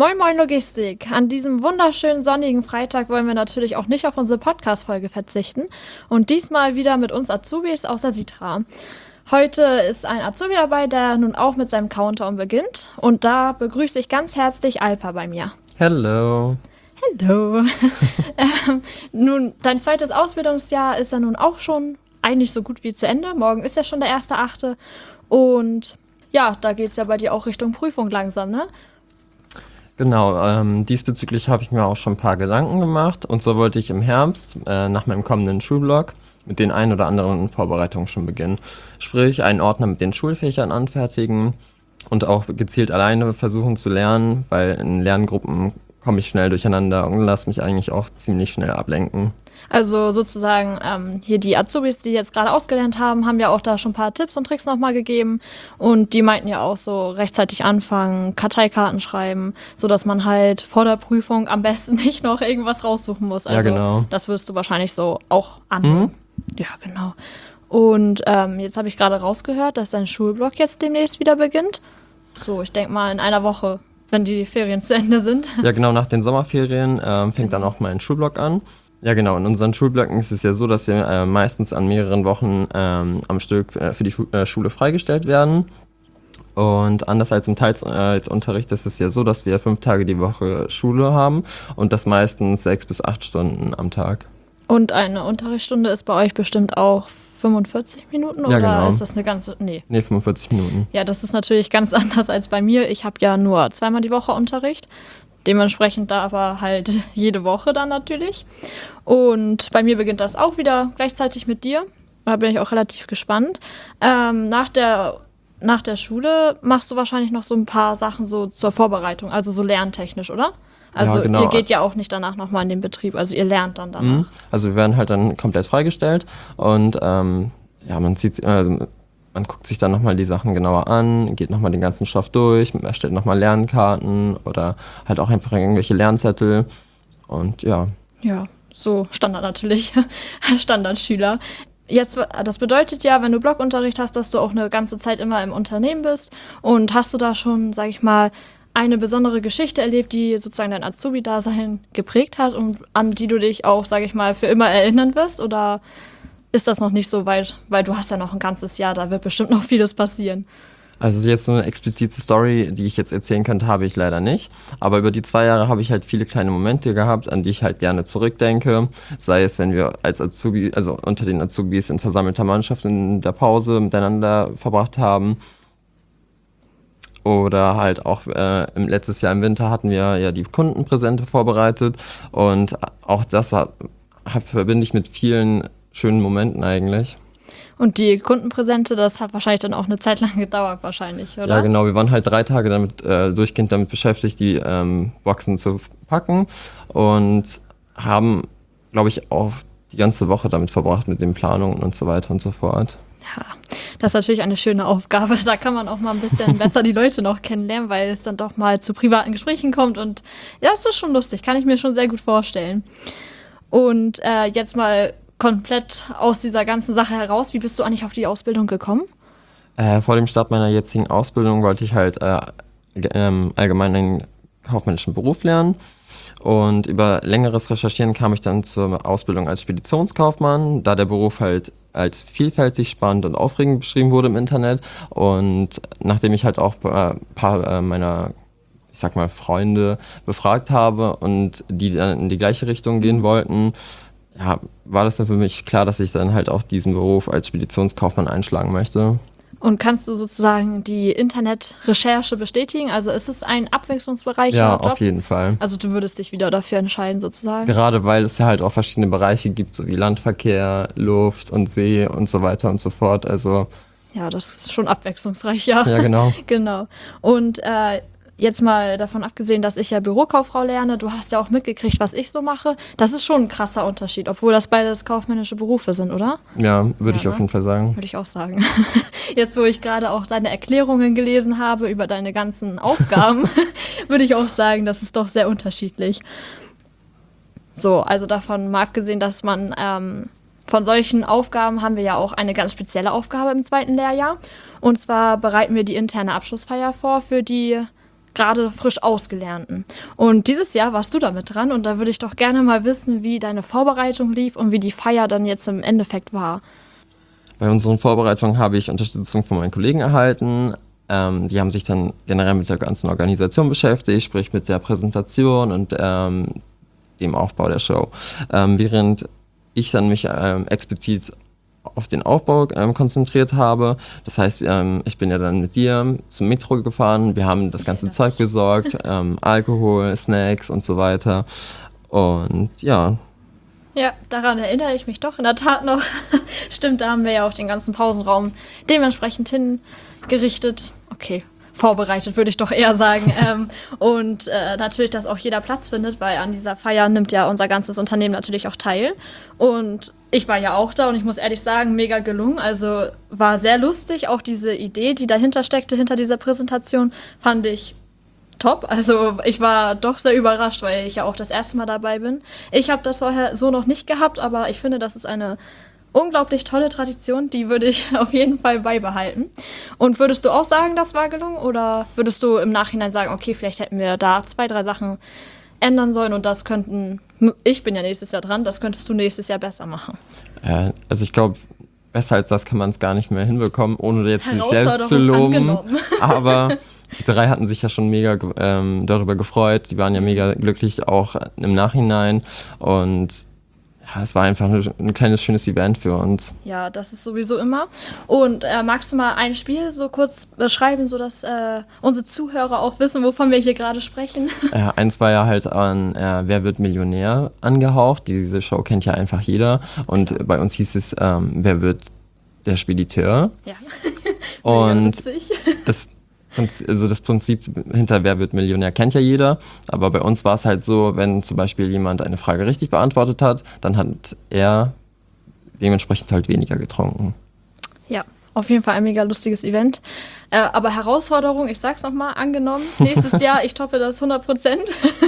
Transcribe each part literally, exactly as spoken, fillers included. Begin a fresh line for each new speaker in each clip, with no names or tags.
Moin Moin Logistik! An diesem wunderschönen sonnigen Freitag wollen wir natürlich auch nicht auf unsere Podcast-Folge verzichten und diesmal wieder mit uns Azubis aus der Sitra. Heute ist ein Azubi dabei, der nun auch mit seinem Countdown beginnt und da begrüße ich ganz herzlich Alpa bei mir.
Hello!
Hallo! ähm, nun, dein zweites Ausbildungsjahr ist ja nun auch schon eigentlich so gut wie zu Ende. Morgen ist ja schon der erste Achte und ja, da geht es ja bei dir auch Richtung Prüfung langsam, ne?
Genau, ähm, diesbezüglich habe ich mir auch schon ein paar Gedanken gemacht und so wollte ich im Herbst äh, nach meinem kommenden Schulblock mit den ein oder anderen Vorbereitungen schon beginnen. Sprich, einen Ordner mit den Schulfächern anfertigen und auch gezielt alleine versuchen zu lernen, weil in Lerngruppen komme ich schnell durcheinander und lasse mich eigentlich auch ziemlich schnell ablenken.
Also sozusagen ähm, hier die Azubis, die jetzt gerade ausgelernt haben, haben ja auch da schon ein paar Tipps und Tricks nochmal gegeben und die meinten ja auch so rechtzeitig anfangen, Karteikarten schreiben, sodass man halt vor der Prüfung am besten nicht noch irgendwas raussuchen muss. Also
ja, genau.
Das wirst du wahrscheinlich so auch annehmen.
Mhm.
Ja, genau. Und ähm, jetzt habe ich gerade rausgehört, dass dein Schulblock jetzt demnächst wieder beginnt. So, ich denke mal in einer Woche, wenn die Ferien zu Ende sind.
Ja, genau, nach den Sommerferien ähm, fängt dann auch mein Schulblock an. Ja, genau. In unseren Schulblöcken ist es ja so, dass wir äh, meistens an mehreren Wochen ähm, am Stück äh, für die Fu- äh, Schule freigestellt werden. Und anders als im Teilzeitunterricht ist es ja so, dass wir fünf Tage die Woche Schule haben und das meistens sechs bis acht Stunden am Tag.
Und eine Unterrichtsstunde ist bei euch bestimmt auch fünfundvierzig Minuten oder
ja, genau.
ist das eine ganze... Nee.
Nee, fünfundvierzig Minuten.
Ja, das ist natürlich ganz anders als bei mir. Ich habe ja nur zweimal die Woche Unterricht. Dementsprechend da aber halt jede Woche dann natürlich. Und bei mir beginnt das auch wieder gleichzeitig mit dir. Da bin ich auch relativ gespannt. Ähm, nach der, nach der Schule machst du wahrscheinlich noch so ein paar Sachen so zur Vorbereitung, also so lerntechnisch, oder? Also
ja, genau.
Ihr geht ja auch nicht danach nochmal in den Betrieb, also ihr lernt dann danach.
Mhm. Also wir werden halt dann komplett freigestellt und ähm, ja, man zieht äh, Man guckt sich dann nochmal die Sachen genauer an, geht nochmal den ganzen Stoff durch, erstellt nochmal Lernkarten oder halt auch einfach irgendwelche Lernzettel und ja.
Ja, so Standard natürlich, Standardschüler. Jetzt, das bedeutet ja, wenn du Blockunterricht hast, dass du auch eine ganze Zeit immer im Unternehmen bist und hast du da schon, sag ich mal, eine besondere Geschichte erlebt, die sozusagen dein Azubi-Dasein geprägt hat und an die du dich auch, sag ich mal, für immer erinnern wirst oder ist das noch nicht so weit, weil du hast ja noch ein ganzes Jahr, da wird bestimmt noch vieles passieren.
Also jetzt so eine explizite Story, die ich jetzt erzählen könnte, habe ich leider nicht. Aber über die zwei Jahre habe ich halt viele kleine Momente gehabt, an die ich halt gerne zurückdenke. Sei es, wenn wir als Azubi, also unter den Azubis in versammelter Mannschaft in der Pause miteinander verbracht haben. Oder halt auch äh, im letztes Jahr im Winter hatten wir ja die Kundenpräsente vorbereitet. Und auch das war, verbinde ich mit vielen schönen Momenten eigentlich.
Und die Kundenpräsente, das hat wahrscheinlich dann auch eine Zeit lang gedauert wahrscheinlich, oder?
Ja, genau. Wir waren halt drei Tage damit äh, durchgehend damit beschäftigt, die ähm, Boxen zu packen und haben, glaube ich, auch die ganze Woche damit verbracht mit den Planungen und so weiter und so fort.
Ja, das ist natürlich eine schöne Aufgabe. Da kann man auch mal ein bisschen besser die Leute noch kennenlernen, weil es dann doch mal zu privaten Gesprächen kommt und ja, das ist schon lustig, kann ich mir schon sehr gut vorstellen. Und äh, jetzt mal komplett aus dieser ganzen Sache heraus, wie bist du eigentlich auf die Ausbildung gekommen?
Äh, vor dem Start meiner jetzigen Ausbildung wollte ich halt äh, ähm, allgemein einen kaufmännischen Beruf lernen und über längeres Recherchieren kam ich dann zur Ausbildung als Speditionskaufmann, da der Beruf halt als vielfältig, spannend und aufregend beschrieben wurde im Internet und nachdem ich halt auch ein paar äh, meiner ich sag mal Freunde befragt habe und die dann in die gleiche Richtung gehen wollten, ja, war das dann für mich klar, dass ich dann halt auch diesen Beruf als Speditionskaufmann einschlagen möchte.
Und kannst du sozusagen die Internetrecherche bestätigen? Also ist es ein abwechslungsreicher
Ja,
Job?
auf jeden Fall.
Also du würdest dich wieder dafür entscheiden sozusagen?
Gerade weil es ja halt auch verschiedene Bereiche gibt, so wie Landverkehr, Luft und See und so weiter und so fort. Also
ja, das ist schon abwechslungsreich, ja.
Ja, genau.
Genau. Und äh, jetzt mal davon abgesehen, dass ich ja Bürokauffrau lerne, du hast ja auch mitgekriegt, was ich so mache. Das ist schon ein krasser Unterschied, obwohl das beides kaufmännische Berufe sind, oder?
Ja, würde
Ja,
ich auf
ne?
jeden Fall sagen.
Würde ich auch sagen. Jetzt, wo ich gerade auch deine Erklärungen gelesen habe über deine ganzen Aufgaben, würde ich auch sagen, das ist doch sehr unterschiedlich. So, also davon mal abgesehen, dass man ähm, von solchen Aufgaben haben wir ja auch eine ganz spezielle Aufgabe im zweiten Lehrjahr. Und zwar bereiten wir die interne Abschlussfeier vor für die gerade frisch Ausgelernten. Und dieses Jahr warst du damit dran und da würde ich doch gerne mal wissen, wie deine Vorbereitung lief und wie die Feier dann jetzt im Endeffekt war.
Bei unseren Vorbereitungen habe ich Unterstützung von meinen Kollegen erhalten. Ähm, die haben sich dann generell mit der ganzen Organisation beschäftigt, sprich mit der Präsentation und ähm, dem Aufbau der Show. Ähm, während ich dann mich ähm, explizit auf den Aufbau ähm, konzentriert habe. Das heißt, ähm, ich bin ja dann mit dir zum Metro gefahren, wir haben das ganze Zeug besorgt, ähm, Alkohol, Snacks und so weiter. Und ja.
Ja, daran erinnere ich mich doch in der Tat noch. Stimmt, da haben wir ja auch den ganzen Pausenraum dementsprechend hingerichtet. Okay, vorbereitet würde ich doch eher sagen. ähm, und äh, natürlich, dass auch jeder Platz findet, weil an dieser Feier nimmt ja unser ganzes Unternehmen natürlich auch teil. Und ich war ja auch da und ich muss ehrlich sagen, mega gelungen. Also war sehr lustig. Auch diese Idee, die dahinter steckte, hinter dieser Präsentation, fand ich top. Also ich war doch sehr überrascht, weil ich ja auch das erste Mal dabei bin. Ich habe das vorher so noch nicht gehabt, aber ich finde, das ist eine unglaublich tolle Tradition, die würde ich auf jeden Fall beibehalten. Und würdest du auch sagen, das war gelungen? Oder würdest du im Nachhinein sagen, okay, vielleicht hätten wir da zwei, drei Sachen ändern sollen und das könnten, ich bin ja nächstes Jahr dran, das könntest du nächstes Jahr besser machen?
Äh, also ich glaube, besser als das kann man es gar nicht mehr hinbekommen, ohne jetzt sich selbst zu loben. Angenommen. Aber die drei hatten sich ja schon mega ähm, darüber gefreut. Die waren ja mega glücklich auch im Nachhinein und ja, es war einfach ein, ein kleines, schönes Event für uns.
Ja, das ist sowieso immer. Und äh, magst du mal ein Spiel so kurz beschreiben, sodass äh, unsere Zuhörer auch wissen, wovon wir hier gerade sprechen?
Äh, eins war ja halt an äh, Wer wird Millionär angehaucht. Diese Show kennt ja einfach jeder. Und ja. Bei uns hieß es, ähm, wer wird der Spediteur? Ja. Und das Also das Prinzip hinter Wer wird Millionär kennt ja jeder, aber bei uns war es halt so, wenn zum Beispiel jemand eine Frage richtig beantwortet hat, dann hat er dementsprechend halt weniger getrunken.
Ja, auf jeden Fall ein mega lustiges Event. Äh, aber Herausforderung, ich sag's nochmal, angenommen, nächstes Jahr, ich toppe das hundert Prozent.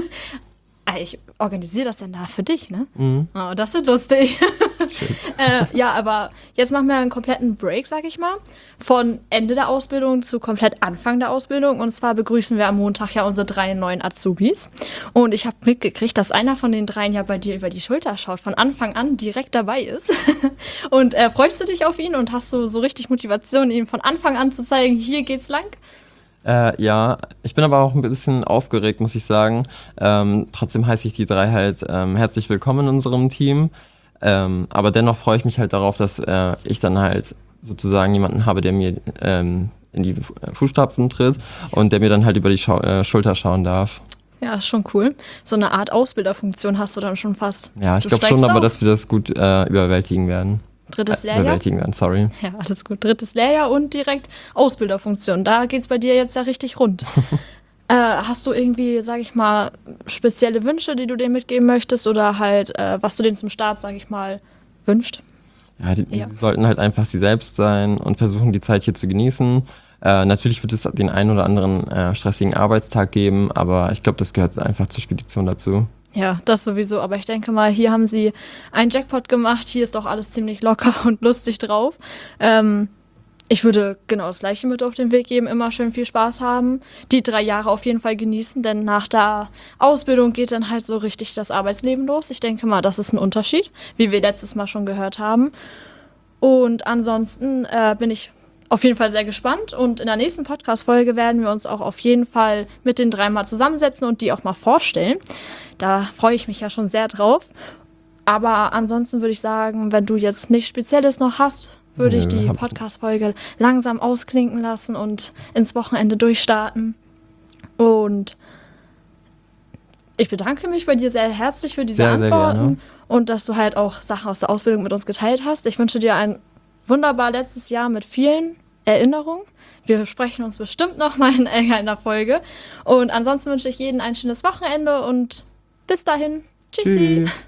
Ich organisiere das ja da für dich, ne? Mhm. Oh, das wird lustig. äh, ja, aber jetzt machen wir einen kompletten Break, sag ich mal. Von Ende der Ausbildung zu komplett Anfang der Ausbildung. Und zwar begrüßen wir am Montag ja unsere drei neuen Azubis. Und ich habe mitgekriegt, dass einer von den dreien ja bei dir über die Schulter schaut, von Anfang an direkt dabei ist. Und äh, freust du dich auf ihn und hast du so richtig Motivation, ihm von Anfang an zu zeigen, hier geht's lang?
Äh, ja, ich bin aber auch ein bisschen aufgeregt, muss ich sagen. Ähm, trotzdem heiße ich die drei halt ähm, herzlich willkommen in unserem Team. Ähm, aber dennoch freue ich mich halt darauf, dass äh, ich dann halt sozusagen jemanden habe, der mir ähm, in die Fußstapfen tritt und der mir dann halt über die Schau- äh, Schulter schauen darf.
Ja, ist schon cool. So eine Art Ausbilderfunktion hast du dann schon fast.
Ja, ich glaube schon, aber dass wir das gut äh, überwältigen werden.
Drittes
äh,
Lehrjahr?
Überwältigen werden, sorry.
Ja, alles gut. Drittes Lehrjahr und direkt Ausbilderfunktion. Da geht's bei dir jetzt ja richtig rund. äh, hast du irgendwie, sag ich mal, spezielle Wünsche, die du denen mitgeben möchtest oder halt, äh, was du denen zum Start, sag ich mal, wünscht?
Ja, die, ja. die sollten halt einfach sie selbst sein und versuchen, die Zeit hier zu genießen. Äh, natürlich wird es den einen oder anderen äh, stressigen Arbeitstag geben, aber ich glaube, das gehört einfach zur Spedition dazu.
Ja, das sowieso. Aber ich denke mal, hier haben sie einen Jackpot gemacht. Hier ist doch alles ziemlich locker und lustig drauf. Ähm, ich würde genau das Gleiche mit auf den Weg geben. Immer schön viel Spaß haben. Die drei Jahre auf jeden Fall genießen, denn nach der Ausbildung geht dann halt so richtig das Arbeitsleben los. Ich denke mal, das ist ein Unterschied, wie wir letztes Mal schon gehört haben. Und ansonsten äh, bin ich auf jeden Fall sehr gespannt. Und in der nächsten Podcast-Folge werden wir uns auch auf jeden Fall mit den drei mal zusammensetzen und die auch mal vorstellen. Da freue ich mich ja schon sehr drauf. Aber ansonsten würde ich sagen, wenn du jetzt nichts Spezielles noch hast, würde ich die Podcast-Folge langsam ausklinken lassen und ins Wochenende durchstarten. Und ich bedanke mich bei dir sehr herzlich für diese
sehr, sehr
Antworten
gerne.
Und dass du halt auch Sachen aus der Ausbildung mit uns geteilt hast. Ich wünsche dir ein wunderbar letztes Jahr mit vielen Erinnerungen. Wir sprechen uns bestimmt noch mal in irgendeiner Folge. Und ansonsten wünsche ich jedem ein schönes Wochenende und bis dahin. Tschüssi. Tschüss.